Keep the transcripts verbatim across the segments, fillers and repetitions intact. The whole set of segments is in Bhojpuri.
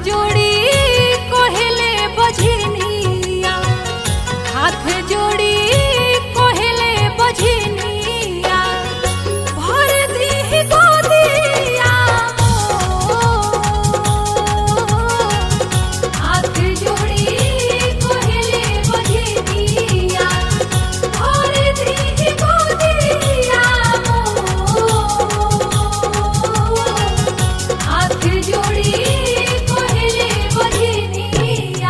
जोड़ी कोहिले बझनिया, हाथ जोड़ी कोहिले बझनिया, भर दी गोदिया हाथ जोड़ी कोहिले बझनिया, भर दी गोदिया हाथ जोड़ी कोहिले बझनिया।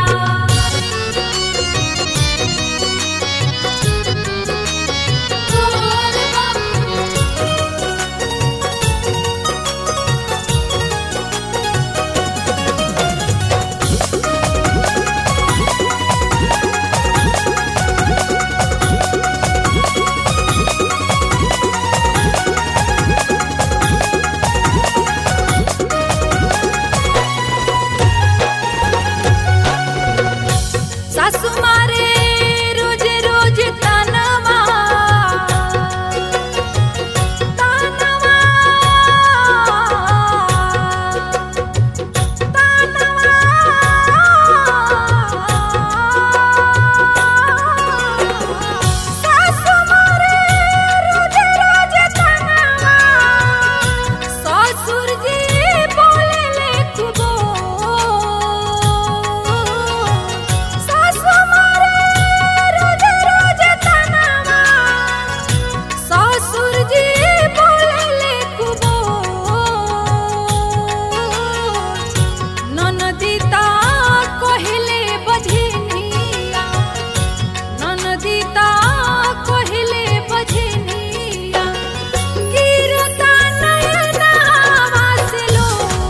सासु मारे रोज रोज तानवा, तानवा, तानवा, सासु मारे रोज रोज तानवा, ससुर जी बोलेले खूबो, सासु मारे रोज रोज तानवा, ससुर जी बोलेले खूबो, ननदिता कोहिले बझनिया, ननदिता कोहिले बझनिया, गिरता नयनवा से लो,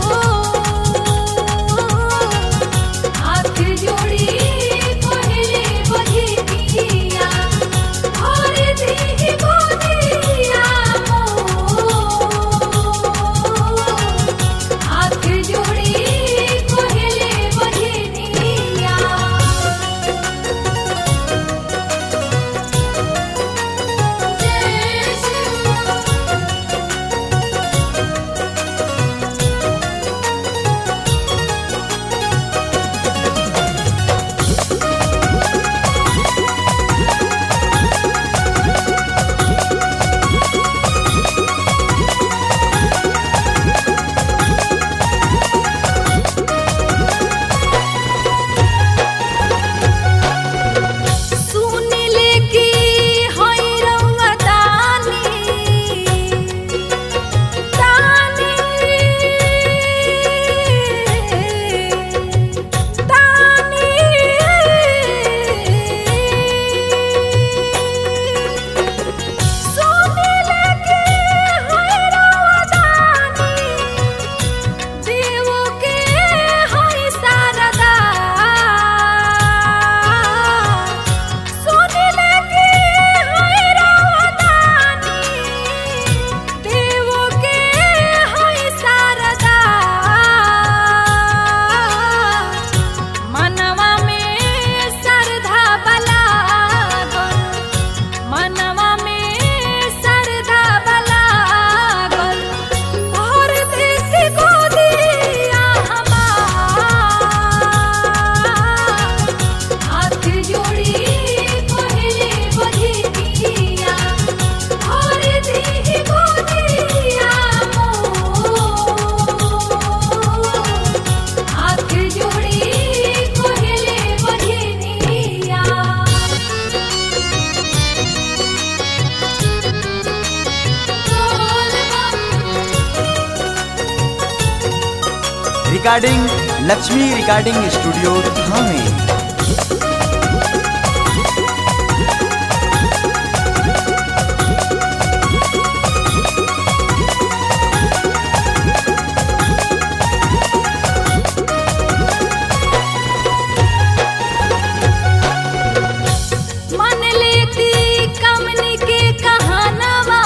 हाथ जोड़ी कोहिले बझनिया, भर दी गोदिया हाथ जोड़ी कोहिले बझनिया। जय सुनिले की हई रउआ दानी, दानी, दानी, सुनिले की हई रउआ दानी, देवो के हई शारदा, सुनिले की हई रउआ दानी, देवो के हई शारदा, मनवा में श्रद्धा बलागल, मनवा में श्रद्धा बलागल, भर दी गोदिया हमार, हाथ जोड़ी कोहिले बझनिया, भर दी गोदिया हाथ जोड़ी कोहिले बझनिया। रिकॉर्डिंग लक्ष्मी रिकॉर्डिंग स्टूडियो थाने। मन लेती कमनी के कहानवा,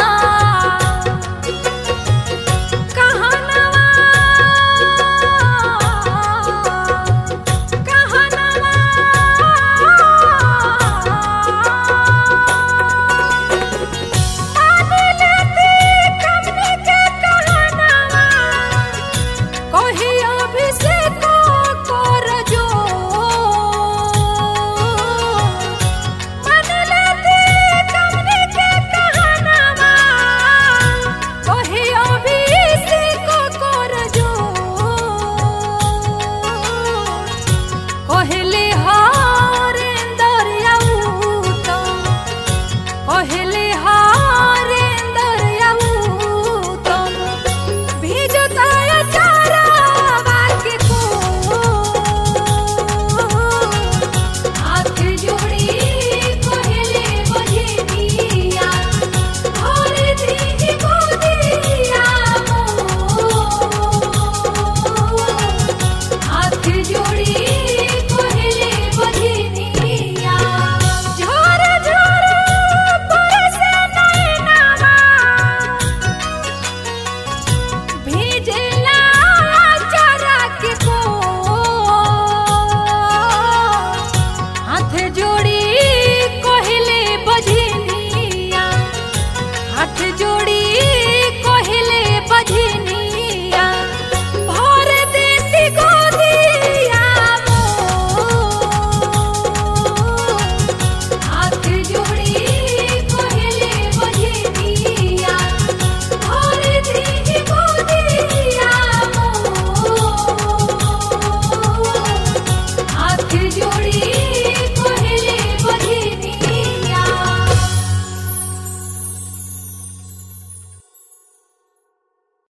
कहानवा, कहानवा, कहले